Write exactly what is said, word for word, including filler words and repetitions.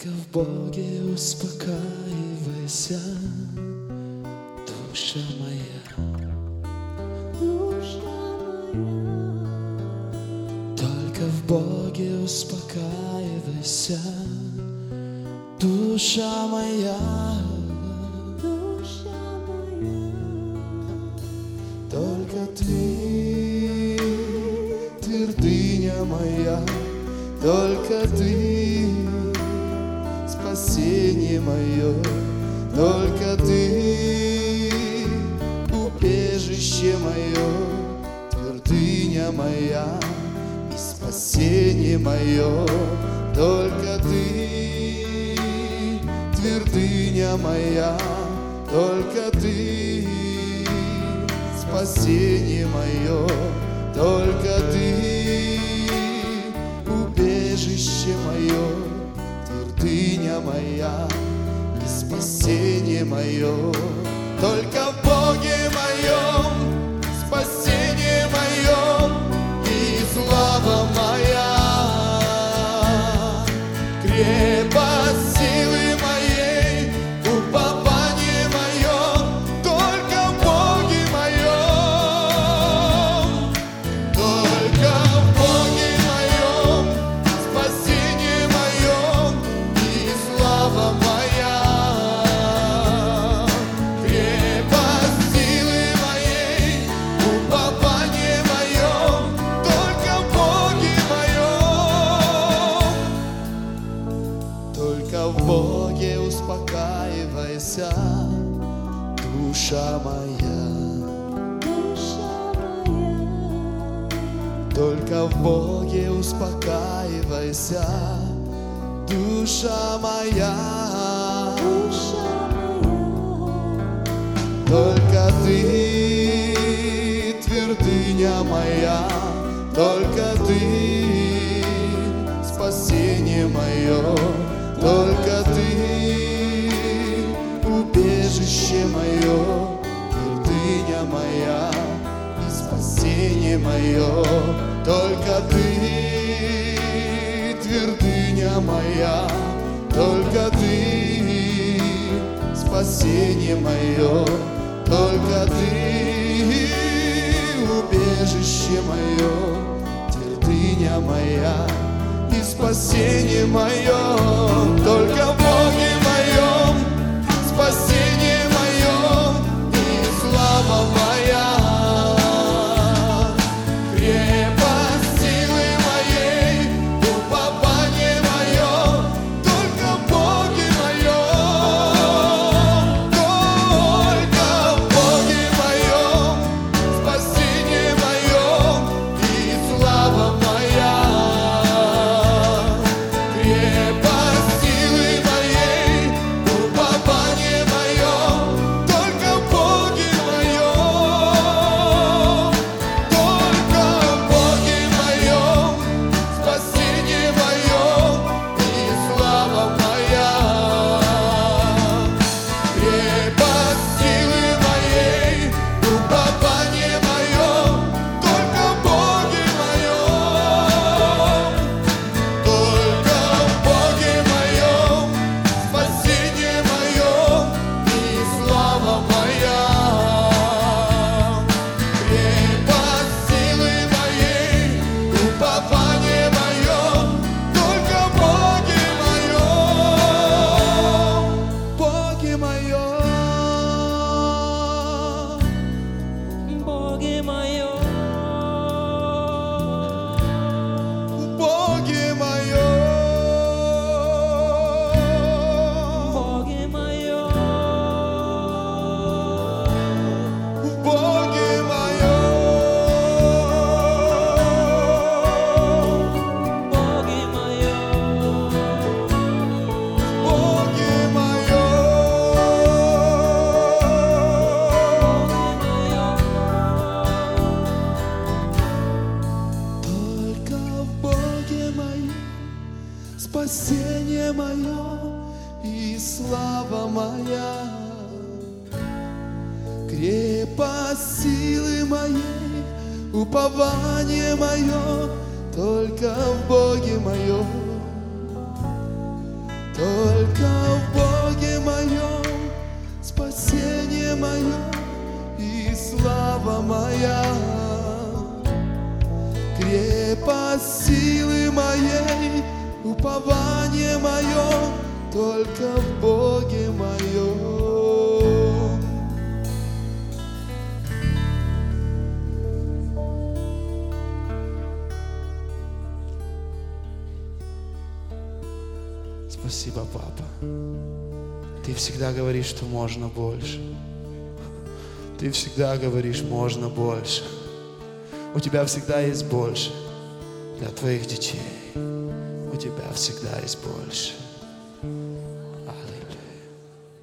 Только в Боге успокаивайся, душа моя, душа моя. только в Боге успокаивайся, душа моя, Душа моя. только Ты, твердыня моя, только Ты, спасение мое, только Ты, убежище мое, твердыня моя и спасение мое, только Ты, твердыня моя, только Ты, спасение мое, только Ты, убежище мое, твердыня моя и спасение мое, только в Боге моем спасение мое и слава моя, крепость силы моей, упование мое, только в Боге моем, только в Боге моем спасение мое и слава моя, крепость силы моей, упование мое, только в Боге моем, только в Боге успокаивайся, душа моя, Душа моя. только в Боге успокаивайся, душа моя, Душа моя. только Ты, твердыня моя, только Ты, спасение мое, только Ты, убежище мое, твердыня моя и спасение мое, только Ты, твердыня моя, только Ты, спасение мое, только Ты, убежище мое, твердыня моя и спасение мое, только в Боге моем спасение мое и слава моя, крепость силы моей, упование мое, только в Боге моем, только в Боге моем спасение мое и слава моя, крепость силы моей, упование мое, только в Боге моем, только в Боге моем спасение мое и слава моя, крепость силы моей, упование мое, только в Боге моем, только в Боге моем спасение мое и слава моя, крепость силы моей, упование мое, только в Боге моем, Боге моем. Боге моем. Боге моем, Боге моем. Боге моем, Боге моем. Боге моем, только в Боге моем спасение мое и слава моя, крепость силы моей, упование мое, только в Боге моем, только в Боге моем спасение мое и слава моя. Крепость силы моей, упование мое только в Боге моем. Спасибо, папа. Ты всегда говоришь, что можно больше. Ты всегда говоришь, можно больше. У тебя всегда есть больше для твоих детей. У тебя всегда есть больше.